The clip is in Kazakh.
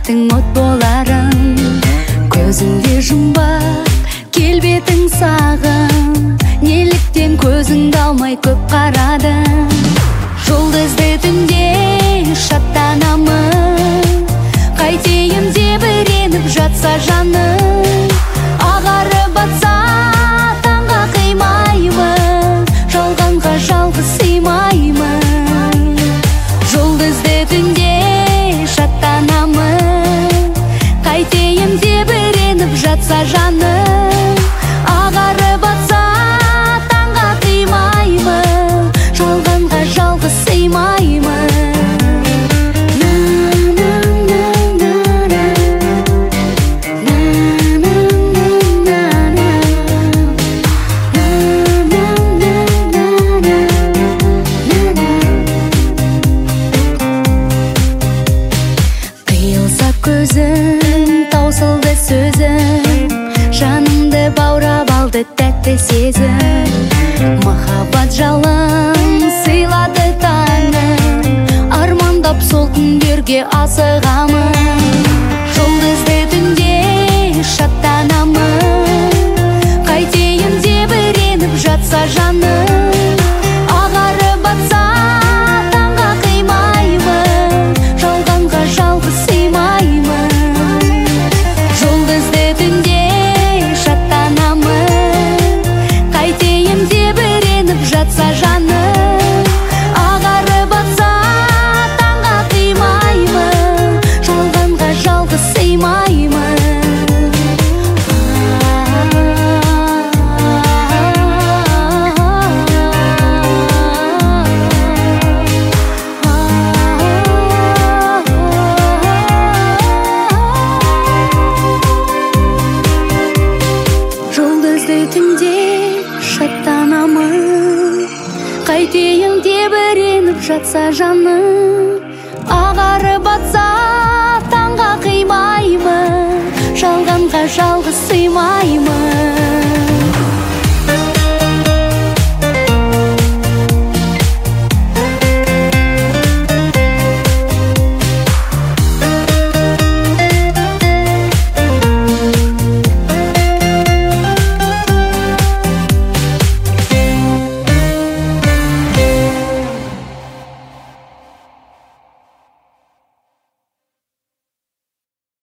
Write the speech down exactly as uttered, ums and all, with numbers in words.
бақыттың от боларын, көзіңде жұмбақ келбетің сағым, неліктен көзіңді алмай көп қарадың. Жұлдызды түнде шаттанамын, қайтейін деп біреніп жатса жаным. Ағарып батса таңға қимаймын, жалғанға жалғыз сыймаймын. Жұлдызды түнде шаттанамын, қайтейін деп біреніп жатса жаным. Ағарып батса таңға қимаймын, жалғанға жалғыз сыймаймын. Қиылса көзің, таусылды сөзің, жанымды баурап алды тәтті сезім. Махаббат жалын сыйлады таңым, армандап сол күндерге асығамын. Жұлдызды түнде шаттанамын, қайтейін деп біреніп жатса жаным. Ағарып батса таңға қимаймын, жалғанға жалғыз сыймаймын. Жұлдызды түнде шаттанамын, қайтейін деп біреніп жатса жаным. Ағарып батса таңға қимаймын, жалғанға жалғыз сыймаймын. Жұлдызды түнде шаттанамын, қайтейін деп біреніп жатса жаным. Ағарып батса таңға қимаймын, жалғанға жалғыз сыймаймын.